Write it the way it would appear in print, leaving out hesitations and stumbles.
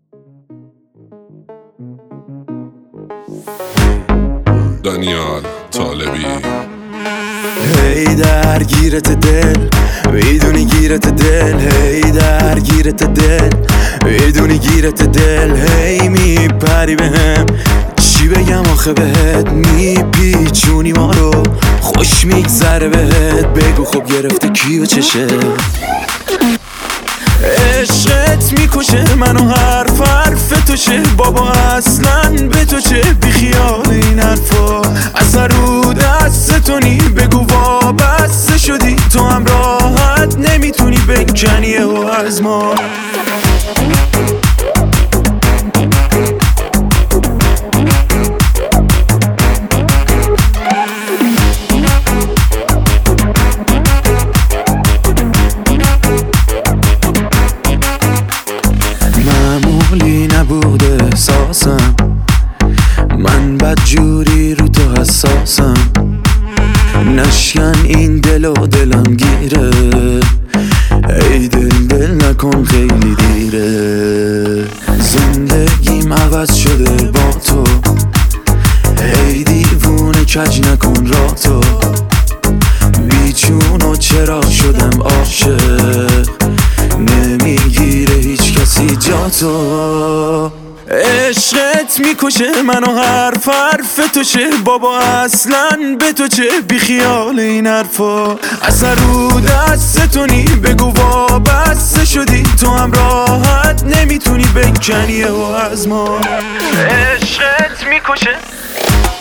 دانیال طالبی. هی درگیرت دل میدونی گیرت دل، هی درگیرت دل میدونی گیرت دل، هی میپری بهم چی بگم آخه بهت، میپیچونی ما رو خوش میگذره بهت، بگو خب گرفته کی و چشه. عشقت میکشه منو، حرف تو چه بابا، اصلا به تو چه، بیخیال این حرفا، اصلا رو دست تو نی، بگو وابسته شدی تو هم راحت نمیتونی بکنی و از ما. معمولی نبوده احساسم، من بدجوری رو تو حساسم، نشکن این دل و دلم گیره، ای دل نکن خیلی دیره، زندگیم عوض شده با تو، ای دیوونه کج نکن را تو، بیچون و چرا شدم عاشق، نمیگیره هیچ کسی جا تو. عشقت میکشه منو، حرف تو چه بابا، اصلا به تو چه، بیخیال این حرفا، اصلا رو دست تو نی، بگو وابسته شدی تو هم راحت نمیتونی بکنی و از ما. عشقت میکشه